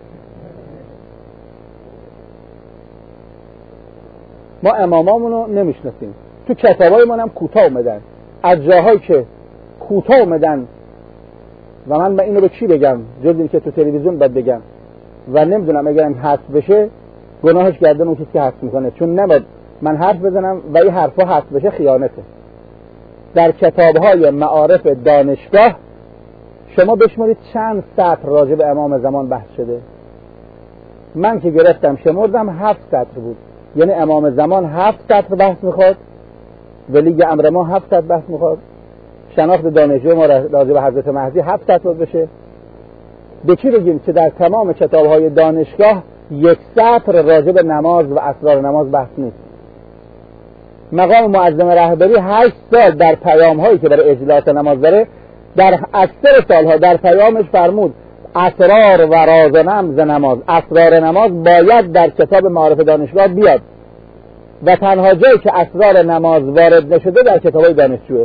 ما امامامونو نمیشناسیم. تو کتابای ما هم کوتاه اومدن، از جاهایی که کوتاه اومدن و من اینو به چی بگم جز این که تو تلویزیون باید بگم و نمیدونم اگرم حذف بشه گناهش گردن اون کسی که حذف میکنه، چون نباید من حرف بزنم و این حرفا حذف بشه خیانته. در کتاب‌های معارف دانشگاه شما بشمارید چند سطر راجع به امام زمان بحث شده. من که گرفتم شمردم 7 سطر بود. یعنی امام زمان 7 سطر بحث میخواد، ولی امر ما 7 سطر بحث میخواد، شناخت دانشجو ما راجع به حضرت مهدی 7 سطر بشه. به چی بگیم که در تمام کتاب‌های دانشگاه 1 سطر راجع به نماز و اسرار نماز بحث نیست. مقام معظم رهبری 8 سال در پیام‌هایی که برای اجلاس نماز داره، در اکثر سالها در پیامش فرمود اسرار و راز نماز نماز، اسرار نماز باید در کتاب معارف دانشگاه بیاد و تنها جایی که اسرار نماز وارد نشده در کتاب‌های دانشجوه.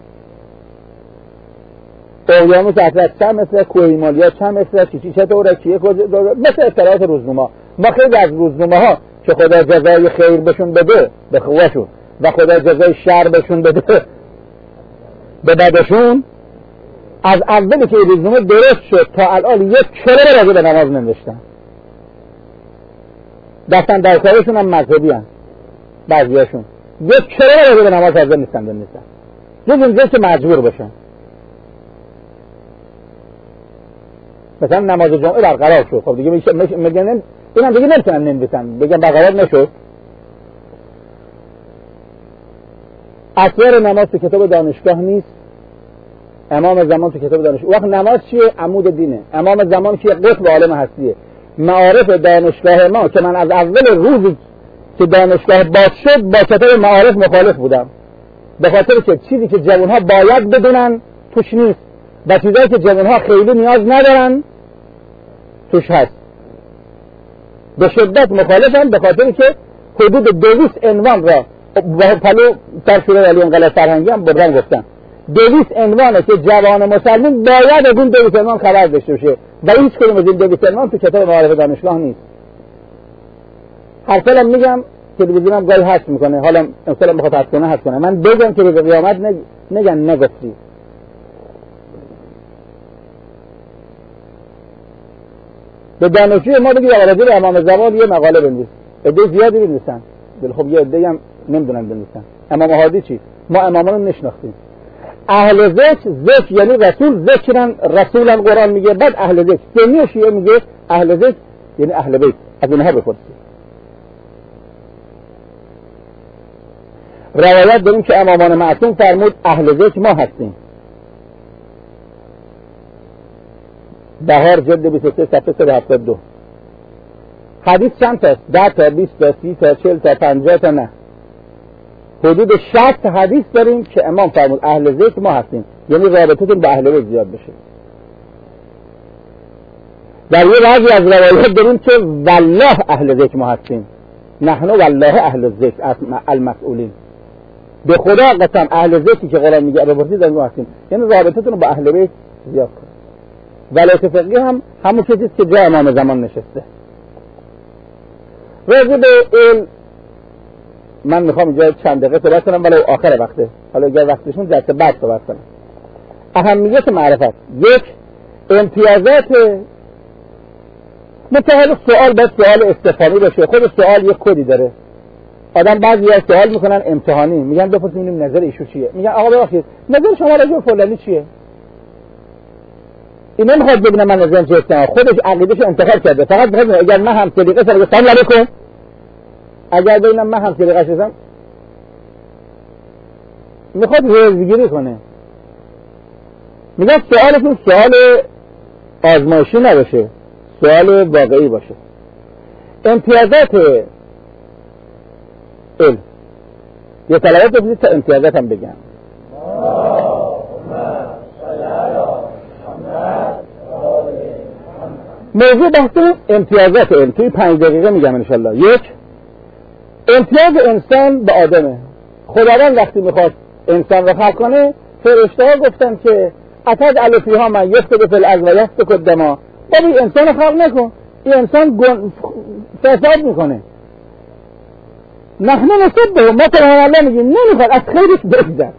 اقیانوس اطلس چند مثل کوه هیمالیا چند مثل چی چطوره چیه مثل اطلاعات روزنامه. ما خیلی از روزنامه ها که خدا جزای خیر بهشون بده به خوبشون و خدا جزای شر بهشون بده به بدشون، از اولی که روزنامه درست شد تا الان یک کلمه راجع به نماز ننوشتن. دستن در کارشون هم مذهبی هستن، بعضیاشون یک کلمه راجع به نماز حاضر نیستن بنویسن جز اینجا که مجبور بشن. مثلا نماز جمعه برقرار شد، خب دیگه میگن اینم دیگه نمیتونن ننویسن بگن برقرار نشد. اسرار نماز تو کتاب دانشگاه نیست، امام زمان تو کتاب دانشگاه. وقت نماز چیه؟ عمود دینه. امام زمان چیه؟ قطب عالم هستیه. معارف دانشگاه ما که من از اول روزی که دانشگاه باز شد با کتاب معارف مخالف بودم، به خاطر که چیزی که جوانها باید بدونن توش نیست و چیزایی که جوانها خیلی نیاز ندارن توش هست. به شدت مخالفم به خاطر که حدود 200 عنوان را پلو در شورای علی انقلاب فرهنگی هم بردن گفتن 200 عنوانه که جوان مسلمان باید از اون 200 عنوان خبر داشته باشه و هیچ کدوم از این 200 عنوان تو کتاب معارف دانشگاه نیست. هر سالم میگم تلویزیونم گاهی حذف میکنه، حالا امسالم بخواد حذف کنه حذف کنه. من بگم که به قیامت نگن نگفتی. به دانشجوی ما بگید راجع به امام زمان یه مقاله بنویس، عده زیادی بنویسن، ولی خب یه عده هم نمیدونن بنویسن. امام هادی چی؟ ما امامان رو نشناختیم. اهل ذکر یعنی رسول، ذکرن رسولن قرآن میگه. بعد اهل ذکر، سنی و شیعه میگه اهل ذکر یعنی اهل بیت. از اینها بپرسید. روایت داریم که امامان معصوم فرمود اهل ذکر ما هستیم. بهار جلد 23 صفحه 172. حدیث چند تا؟ 10 تا 20 تا 30 تا 40 تا 50 تا نه. حدود 60 حدیث داریم که امام فرمود اهل ذکر ما هستیم، یعنی رابطتون با اهل بیت زیاد بشه. در یه بعضی از روایات داریم که والله اهل ذکر ما هستیم، نحن والله اهل ذکر المسئولین. به خدا قسم اهل ذکری که قرآن میگه بپرسید از ما هستیم، یعنی رابطتون با اهل بیت زیاد کنید. ولایت فقیه هم همون چیزیست که جای امام زمان نشسته. راجع به علم من میخوام اینجا چند دقیقه صحبت کنم، ولی آخر وقته، حالا اگر وقتشون جلسه بعد صحبت کنم. اهمیت معرفت. یک، امتیازات. مثلا سوال باید سوال استفهامی باشه. خود سوال یک کدی داره. آدم بعضی از سوال میکنن امتحانی، میگن بپرسیم نظر ایشون چیه. میگن آقا ببخشید نظر شما راجع به فلانی چیه؟ این نمیخواد ببینه من نظرم چیه، خودش عقیدهش انتخاب کرده. فقط میخواد اگر من هم سلیقه سر سلام علیکم، اگر ببینم من هم سلیقه شدم، میخواد رزگیری کنه. میگن سوالتون سوال آزمایشی نباشه، سوال واقعی باشه. امتیازات علم یه طلبات بپرسید تا امتیازات هم بگم. موضوع بحث امتیازات علم توی 5 دقیقه میگم انشالله. یک، امتیاز انسان به آدمه. خداوند وقتی میخواد انسان رو خلق کنه، فرشته ها گفتن که اتجعل فیها من یفسد فی الارض و یسفک الدماء. بابی انسان رو خلق نکن، این انسان فساد میکنه. نحن نسبه مثلا الله میگه نمیخواد از خیرش بگذر.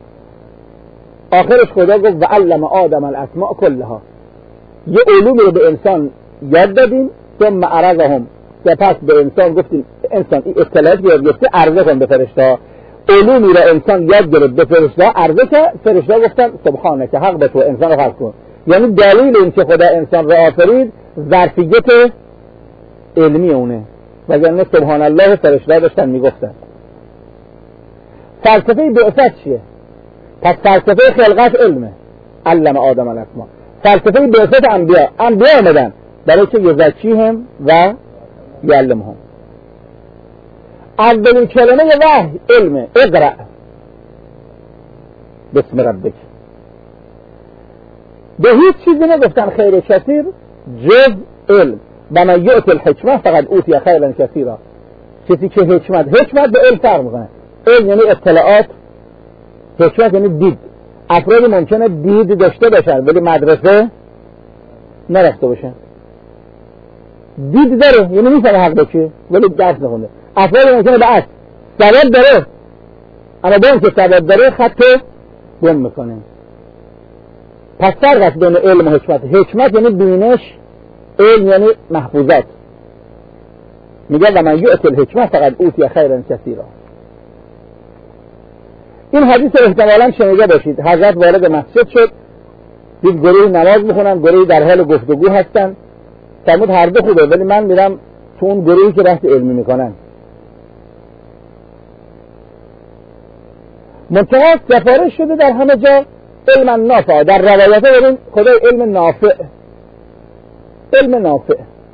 آخرش خدا گفت و علم آدم الاسماء کلها. یه علومی رو به انسان یاد دادیم، ثم عرضهم، سپس به انسان گفتیم انسان این اطلاعات یاد گرفته عرضه کن به فرشته. علومی رو انسان یاد گرفت به فرشته عرضه کرد. فرشته گفتن سبحانه که حق به تو انسان رو خلق کن. یعنی دلیل این که خدا انسان رو آفرید ظرفیت علمی اونه، وگرنه سبحان الله فرشته داشتن میگفتن. فلسفه بعثت چیه؟ پس فلسفه خلقت علمه. علم آدم الاسماء. فلسفه بعثت انبیا آمدن برای که یزکیهم و یعلمهم. اولین کلمه وحی علمه. اقرأ بسم ربک. به هیچ چیزی نگفتن خیر کثیر جز علم. و من یؤت الحکمه فقط اوتی خیرا کثیرا. کسی که حکمت به علم فرق میکنه. علم یعنی اطلاعات، حکمت یعنی دید. افرادی ممکنه دید داشته باشن ولی مدرسه نرفته باشن. دید داره یعنی میفهمه حق بچه ولی درس نخونده. افرادی ممکنه به اصل سبب داره اما به اون که سبب داره خط گم میکنه. پس فرق است بین علم و حکمت. حکمت یعنی بینش، علم یعنی محفوظات. میگه و من یؤت الحکمه فقط اوتی خیرا کثیرا. این حدیث احتمالاً شنیده باشید. حضرت وارد مسجد شد، دید گروهی نماز میخونن، گروهی در حال گفتگو هستن. فرمود هر دو خوبه ولی من میرم تو اون گروهی که بحث علمی میکنن. منتها سفارش شده در همه جا علم نافع. در روایت داریم خدای علم نافع. علم نافع.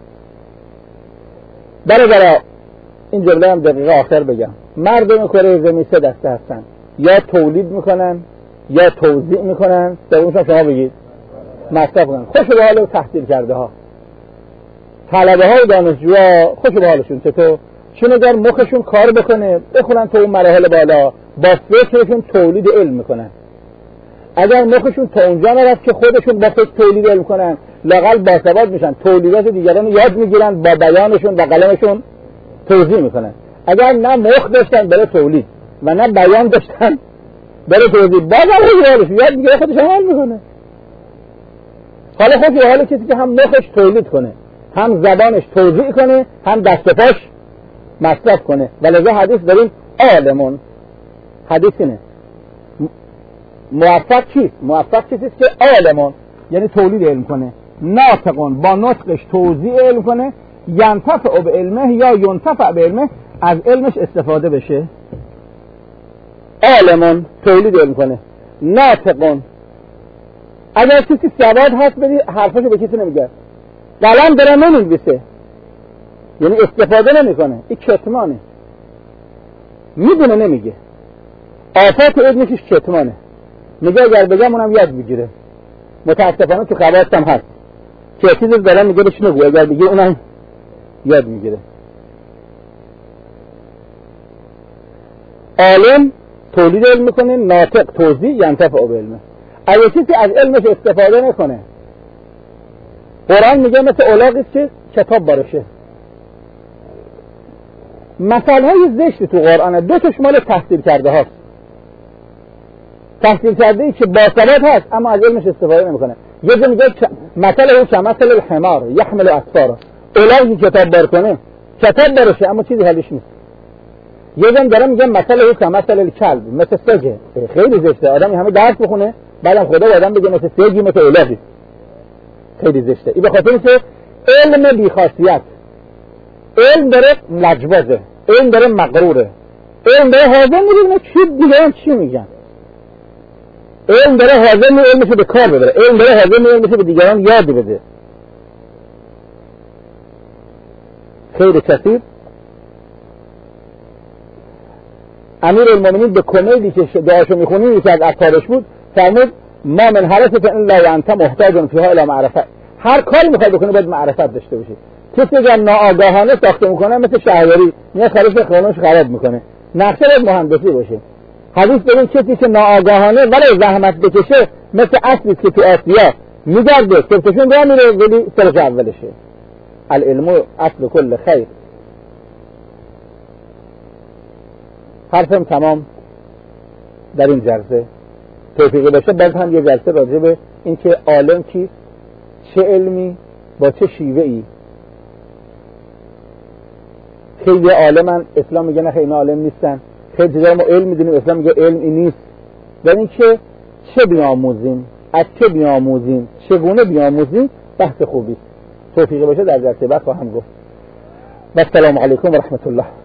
برای این جمله هم دقیقه آخر بگم. مردم کره زمین 3 دسته هستن، یا تولید میکنن یا توزیع میکنن. در اونشان شما بگید مصرف کنن. خوش به حال تحصیل کرده ها، طلبه های دانشجوها خوش به حالشون. چطور؟ چون اگر مخشون کار بکنه بخونن تو اون مراحل بالا، با فکرشون تولید علم میکنن. اگر مخشون تا اونجا نرفت که خودشون با فکر تولید علم کنن، لااقل باسواد میشن، تولیدات دیگران یاد میگیرن، با بیانشون و قلمشون توضیح میکنن. اگر نه مخ داشتن برای تولید و نه بیان داشتن برای توضیح، بازم یاد میگیره خودش عمل میکنه. حالا خود به حال کسی که هم مخش تولید کنه، هم زبانش توضیح کنه، هم دست و پاش مصرف کنه. ولذا حدیث داریم عالمون، حدیث اینه موفق چیست؟ موفق چیزی که عالمون یعنی تولید علم کنه، ناطقون با نطقش توزیع علم کنه، ینتفع به علمه یا ینتفع به علمه از علمش استفاده بشه. عالمون تولید علم کنه، ناطقون اگر کسی سواد هست بدی حرفاشو به کسی نمیگه، قلم داره نمی‌نویسه یعنی استفاده نمیکنه، این کتمانه، میدونه نمیگه، آفات علمش کتمانه، میگه اگر بگم اونم یاد میگیره. متاسفانه تو خواص هم هست که چیزی داره میگه بهش نگو، اگر بگه اونم یاد میگیره. عالم تولید علم میکنه، ناطق توزیع، ینتفع به علمه. اگه کسی از علمش استفاده نکنه، قرآن میگه مثل اولاغی که کتاب برشه. مثال های زشت تو قرآن دو تاش مال تحصیل کرده هاست. تحصیل کرده ای که باسواد هست اما از علمش استفاده نمیکنه. یه جا میگه مثل او کمثل الحمار یحمل اسفارا، اولاغی کتاب بر کنه، کتاب برشه اما چیزی حلش نیست. یه جا داره میگه مثل او کمثل الکلب، مثل سگه. خیلی زشته آدمی همه درس بخونه بعدم خدا آدم بگه مثل سگی مثل اولاغی، خیلی زشته. این به خاطر اینکه علم بی‌خاصیت، علم داره لجبازه، علم داره مغروره، علم داره حاضر میگه چی دیگه چی میگن، علم داره حاضر میگه علمشو به کار ببره، علم داره حاضر میگه علمشو به دیگران یاد بده. خیلی کثیر. امیرالمومنین به کمیلی که دعاشو میخونیم یکی از اطهارش بود فرمود ما من حرفت الا وانت محتاج فیها الی معرفت. هر کاری میخوای بکنی باید معرفت داشته باشی. کسی اگر ناآگاهانه ساخته میکنه مثل شهریاری میاد خارج خونه‌اش خراب میکنه، نقشه باید مهندسی باشه. حدیث ببین کسی که ناآگاهانه ولی زحمت بکشه مثل اصلی که تو آسیا میگرده سرتشون راه میره ولی سرش اولشه. العلم اصل کل خیر. حرفم تمام در این جلسه. توفیقی باشه باز هم یه جلسه راجع به این که عالم کیست، چه علمی با چه شیوه ای. خیلی عالمن، اسلام میگه نه خیلی عالم نیستن، خیلی چیزا ما علم میدونیم اسلام میگه علم این نیست. در این که چه بیاموزیم، از چه بیاموزیم، چگونه بیاموزیم بحث خوبی. توفیقی باشه در جلسه بعد خواهم گفت. و السلام علیکم و رحمت الله.